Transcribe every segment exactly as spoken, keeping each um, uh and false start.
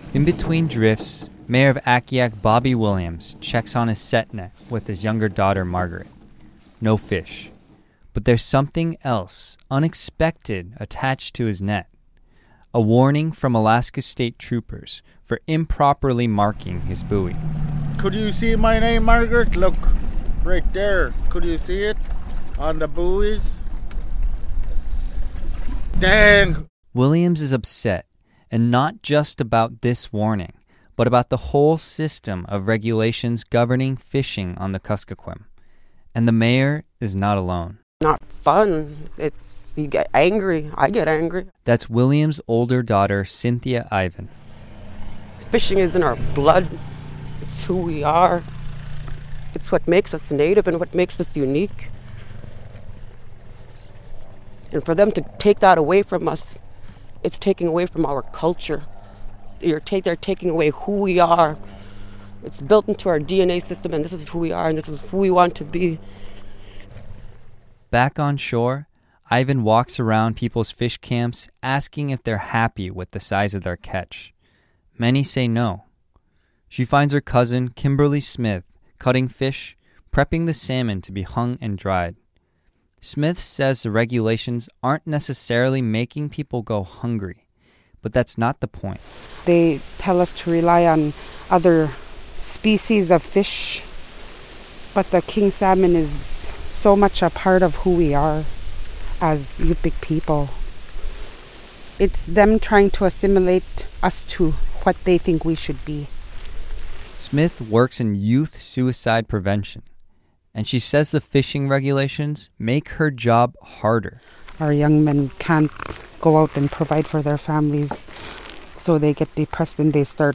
In between drifts, Mayor of Akiak Bobby Williams checks on his set net with his younger daughter Margaret. No fish. But there's something else, unexpected, attached to his net. A warning from Alaska State Troopers for improperly marking his buoy. Could you see my name, Margaret? Look, right there. Could you see it on the buoys? Dang! Williams is upset, and not just about this warning, but about the whole system of regulations governing fishing on the Kuskokwim. And the mayor is not alone. Not fun. It's, you get angry. I get angry. That's Williams' older daughter, Cynthia Ivan. Fishing is in our blood. It's who we are. It's what makes us native and what makes us unique. And for them to take that away from us, it's taking away from our culture. You're take, they're taking away who we are. It's built into our D N A system, and this is who we are, and this is who we want to be. Back on shore, Ivan walks around people's fish camps asking if they're happy with the size of their catch. Many say no. She finds her cousin, Kimberly Smith, cutting fish, prepping the salmon to be hung and dried. Smith says the regulations aren't necessarily making people go hungry, but that's not the point. They tell us to rely on other species of fish, but the king salmon is so much a part of who we are as Yupik people. It's them trying to assimilate us to what they think we should be. Smith works in youth suicide prevention, and she says the fishing regulations make her job harder. Our young men can't go out and provide for their families, so they get depressed and they start,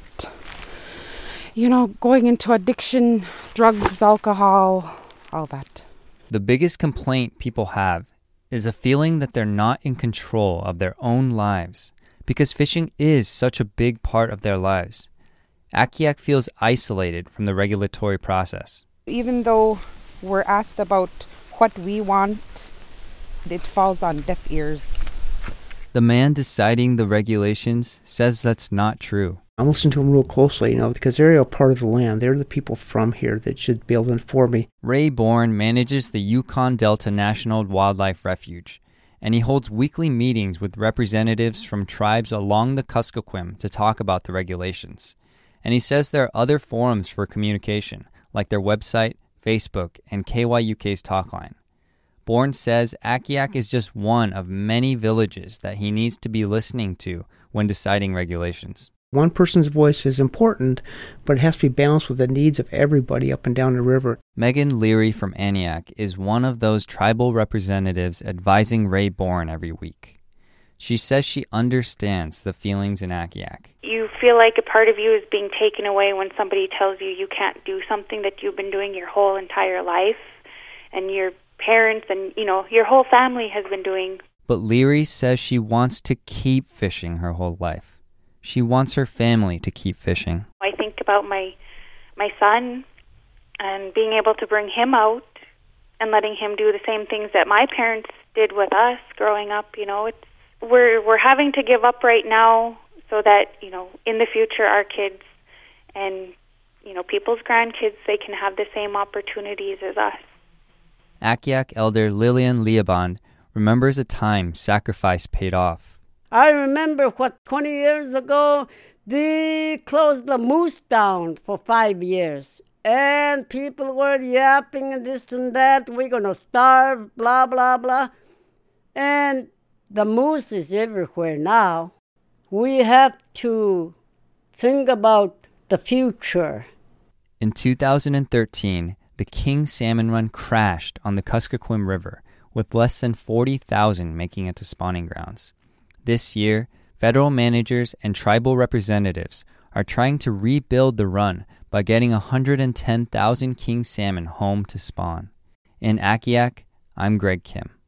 you know, going into addiction, drugs, alcohol, all that. The biggest complaint people have is a feeling that they're not in control of their own lives, because fishing is such a big part of their lives. Akiak feels isolated from the regulatory process. Even though we're asked about what we want, it falls on deaf ears. The man deciding the regulations says that's not true. I'm listening to them real closely, you know, because they're a part of the land. They're the people from here that should be able to inform me. Ray Bourne manages the Yukon Delta National Wildlife Refuge, and he holds weekly meetings with representatives from tribes along the Kuskokwim to talk about the regulations. And he says there are other forums for communication, like their website, Facebook, and K Y U K's Talkline. Bourne says Akiak is just one of many villages that he needs to be listening to when deciding regulations. One person's voice is important, but it has to be balanced with the needs of everybody up and down the river. Megan Leary from Aniak is one of those tribal representatives advising Ray Bourne every week. She says she understands the feelings in Akiak. You feel like a part of you is being taken away when somebody tells you you can't do something that you've been doing your whole entire life, and your parents and, you know, your whole family has been doing. But Leary says she wants to keep fishing her whole life. She wants her family to keep fishing. I think about my my son and being able to bring him out and letting him do the same things that my parents did with us growing up. You know, it's we're we're having to give up right now so that, you know, in the future our kids and, you know, people's grandkids, they can have the same opportunities as us. Akiak elder Lillian Liabond remembers a time sacrifice paid off. I remember what twenty years ago, they closed the moose down for five years. And people were yapping and this and that. We're going to starve, blah, blah, blah. And the moose is everywhere now. We have to think about the future. In two thousand thirteen, the King Salmon Run crashed on the Kuskokwim River, with less than forty thousand making it to spawning grounds. This year, federal managers and tribal representatives are trying to rebuild the run by getting one hundred ten thousand king salmon home to spawn. In Akiak, I'm Greg Kim.